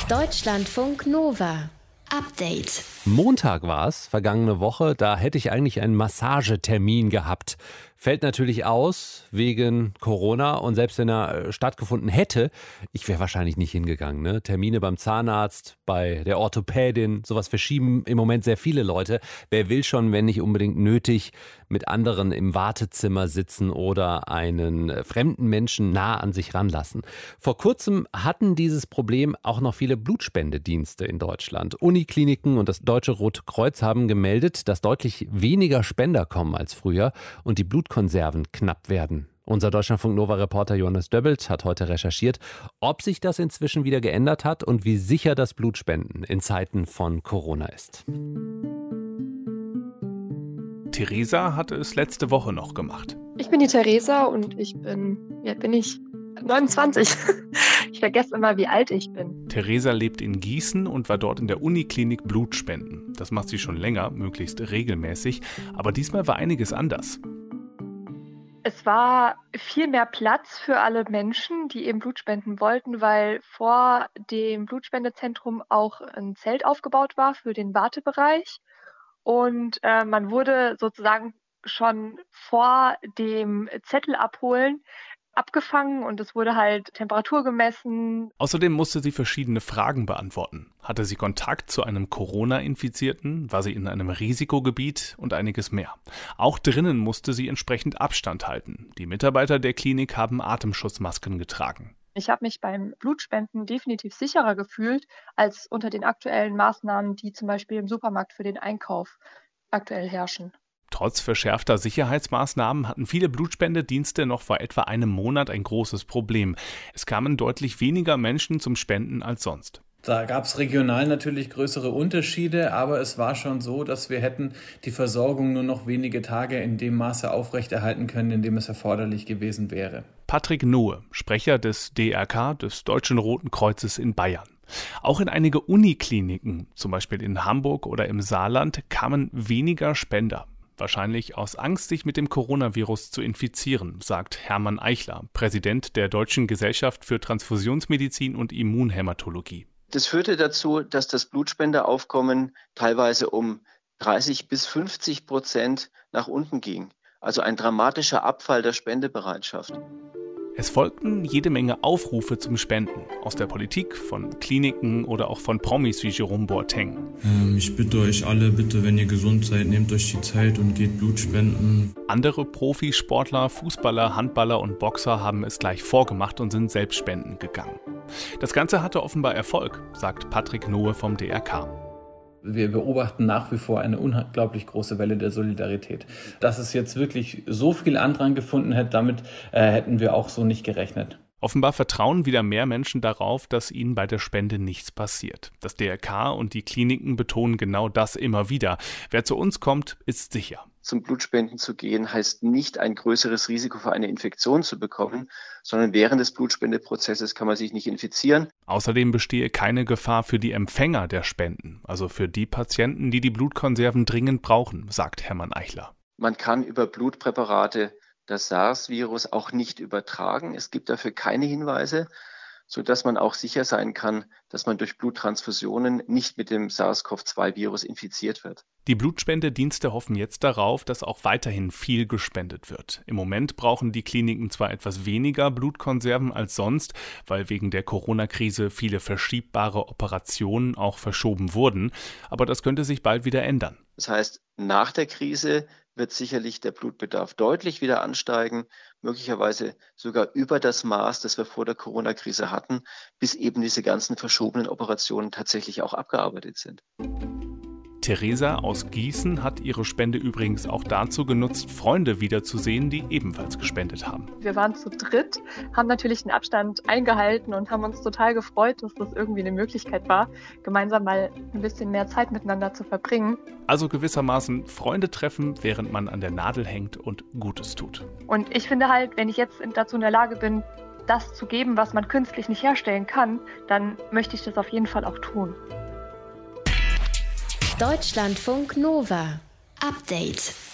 Deutschlandfunk Nova. Update. Montag war es, vergangene Woche, da hätte ich eigentlich einen Massagetermin gehabt. Fällt natürlich aus wegen Corona und selbst wenn er stattgefunden hätte, ich wäre wahrscheinlich nicht hingegangen. Ne? Termine beim Zahnarzt, bei der Orthopädin, sowas verschieben im Moment sehr viele Leute. Wer will schon, wenn nicht unbedingt nötig, mit anderen im Wartezimmer sitzen oder einen fremden Menschen nah an sich ranlassen. Vor kurzem hatten dieses Problem auch noch viele Blutspendedienste in Deutschland. Unikliniken und das Deutsche Rote Kreuz haben gemeldet, dass deutlich weniger Spender kommen als früher und die Blutkonserven knapp werden. Unser Deutschlandfunk-Nova-Reporter Johannes Döbbelt hat heute recherchiert, ob sich das inzwischen wieder geändert hat und wie sicher das Blutspenden in Zeiten von Corona ist. Theresa hatte es letzte Woche noch gemacht. Ich bin die Theresa und ich bin, wie alt bin ich? 29. Ich vergesse immer, wie alt ich bin. Theresa lebt in Gießen und war dort in der Uniklinik Blutspenden. Das macht sie schon länger, möglichst regelmäßig, aber diesmal war einiges anders. Es war viel mehr Platz für alle Menschen, die eben Blut spenden wollten, weil vor dem Blutspendezentrum auch ein Zelt aufgebaut war für den Wartebereich. Und man wurde sozusagen schon vor dem Zettel abholen abgefangen und es wurde halt Temperatur gemessen. Außerdem musste sie verschiedene Fragen beantworten. Hatte sie Kontakt zu einem Corona-Infizierten? War sie in einem Risikogebiet? Und einiges mehr. Auch drinnen musste sie entsprechend Abstand halten. Die Mitarbeiter der Klinik haben Atemschutzmasken getragen. Ich habe mich beim Blutspenden definitiv sicherer gefühlt als unter den aktuellen Maßnahmen, die zum Beispiel im Supermarkt für den Einkauf aktuell herrschen. Trotz verschärfter Sicherheitsmaßnahmen hatten viele Blutspendedienste noch vor etwa einem Monat ein großes Problem. Es kamen deutlich weniger Menschen zum Spenden als sonst. Da gab es regional natürlich größere Unterschiede, aber es war schon so, dass wir hätten die Versorgung nur noch wenige Tage in dem Maße aufrechterhalten können, in dem es erforderlich gewesen wäre. Patrick Nohe, Sprecher des DRK, des Deutschen Roten Kreuzes in Bayern. Auch in einige Unikliniken, zum Beispiel in Hamburg oder im Saarland, kamen weniger Spender. Wahrscheinlich aus Angst, sich mit dem Coronavirus zu infizieren, sagt Hermann Eichler, Präsident der Deutschen Gesellschaft für Transfusionsmedizin und Immunhämatologie. Das führte dazu, dass das Blutspenderaufkommen teilweise um 30-50% nach unten ging. Also ein dramatischer Abfall der Spendebereitschaft. Es folgten jede Menge Aufrufe zum Spenden. Aus der Politik, von Kliniken oder auch von Promis wie Jerome Boateng. Ich bitte euch alle, bitte, wenn ihr gesund seid, nehmt euch die Zeit und geht Blut spenden. Andere Profisportler, Fußballer, Handballer und Boxer haben es gleich vorgemacht und sind selbst spenden gegangen. Das Ganze hatte offenbar Erfolg, sagt Patrick Nohe vom DRK. Wir beobachten nach wie vor eine unglaublich große Welle der Solidarität. Dass es jetzt wirklich so viel Andrang gefunden hätte, damit hätten wir auch so nicht gerechnet. Offenbar vertrauen wieder mehr Menschen darauf, dass ihnen bei der Spende nichts passiert. Das DRK und die Kliniken betonen genau das immer wieder. Wer zu uns kommt, ist sicher. Zum Blutspenden zu gehen, heißt nicht ein größeres Risiko für eine Infektion zu bekommen, sondern während des Blutspendeprozesses kann man sich nicht infizieren. Außerdem bestehe keine Gefahr für die Empfänger der Spenden, also für die Patienten, die die Blutkonserven dringend brauchen, sagt Hermann Eichler. Man kann über Blutpräparate das SARS-Virus auch nicht übertragen. Es gibt dafür keine Hinweise, sodass man auch sicher sein kann, dass man durch Bluttransfusionen nicht mit dem SARS-CoV-2-Virus infiziert wird. Die Blutspendedienste hoffen jetzt darauf, dass auch weiterhin viel gespendet wird. Im Moment brauchen die Kliniken zwar etwas weniger Blutkonserven als sonst, weil wegen der Corona-Krise viele verschiebbare Operationen auch verschoben wurden, aber das könnte sich bald wieder ändern. Das heißt, nach der Krise wird sicherlich der Blutbedarf deutlich wieder ansteigen, möglicherweise sogar über das Maß, das wir vor der Corona-Krise hatten, bis eben diese ganzen verschobenen Operationen tatsächlich auch abgearbeitet sind. Theresa aus Gießen hat ihre Spende übrigens auch dazu genutzt, Freunde wiederzusehen, die ebenfalls gespendet haben. Wir waren zu dritt, haben natürlich den Abstand eingehalten und haben uns total gefreut, dass das irgendwie eine Möglichkeit war, gemeinsam mal ein bisschen mehr Zeit miteinander zu verbringen. Also gewissermaßen Freunde treffen, während man an der Nadel hängt und Gutes tut. Und ich finde halt, wenn ich jetzt dazu in der Lage bin, das zu geben, was man künstlich nicht herstellen kann, dann möchte ich das auf jeden Fall auch tun. Deutschlandfunk Nova. Update.